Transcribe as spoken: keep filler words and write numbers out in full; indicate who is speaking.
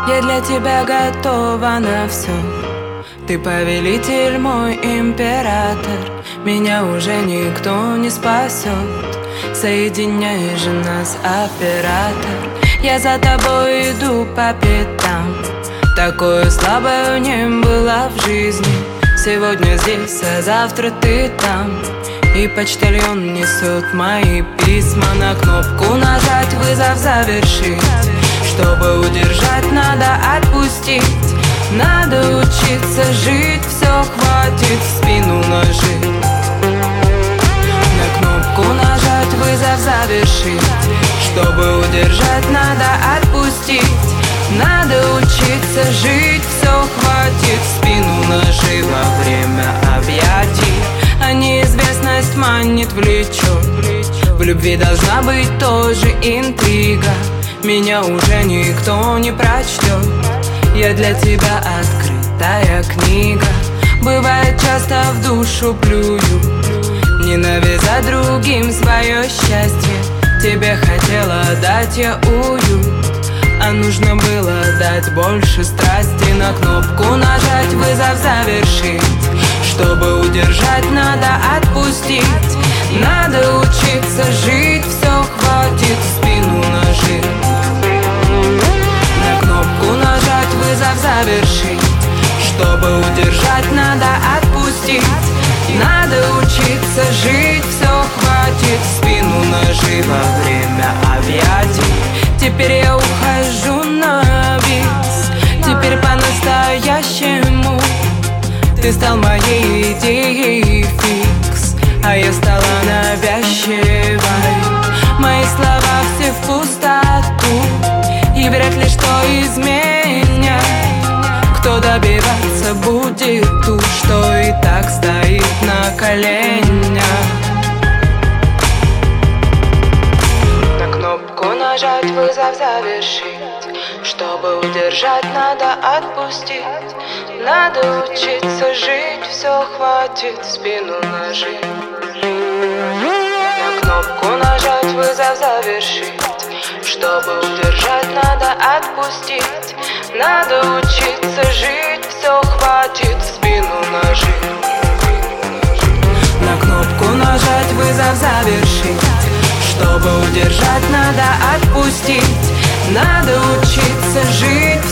Speaker 1: Я для тебя готова на все. Ты повелитель, мой император. Меня уже никто не спасет. Соединяй же нас, оператор. Я за тобой иду по пятам. Такое слабое не было в жизни. Сегодня здесь, а завтра ты там. И почтальон несет мои письма. На кнопку нажать, вызов завершить. Чтобы удержать, надо отпустить. Надо учиться жить, все хватит в спину нажить. На кнопку нажать, вызов завершить. Чтобы удержать, надо отпустить. Надо учиться жить, все хватит в спину нажить. Во время объятий, а неизвестность манит, влечет. В любви должна быть тоже интрига. Меня уже никто не прочтет. Я для тебя открытая книга. Бывает, часто в душу плюю. Не навязать другим свое счастье. Тебе хотела дать я уют, а нужно было дать больше страсти. На кнопку нажать, вызов завершить. Чтобы удержать, надо отпустить. Надо учиться жить, все хватит в спину нажить. На кнопку нажать, вызов завершить. Чтобы удержать, надо отпустить. Надо учиться жить, все хватит в спину нажить. Во время объятий теперь я ухожу на бис. Теперь по-настоящему. Ты стал моей идеей фикс, а я стала навязчивой. Мои слова все в пустоту, и вряд ли что изменят. Кто добиваться будет ту, что и так стоит на коленях. На кнопку нажать, вызов завершить. Чтобы удержать, надо отпустить. Надо учиться жить, все хватит в спину нажить. На кнопку нажать, вызов завершить. Чтобы удержать, надо отпустить. Надо учиться жить, все хватит в спину нажить. На кнопку нажать, вызов завершить. Чтобы удержать, надо отпустить. Надо учиться жить,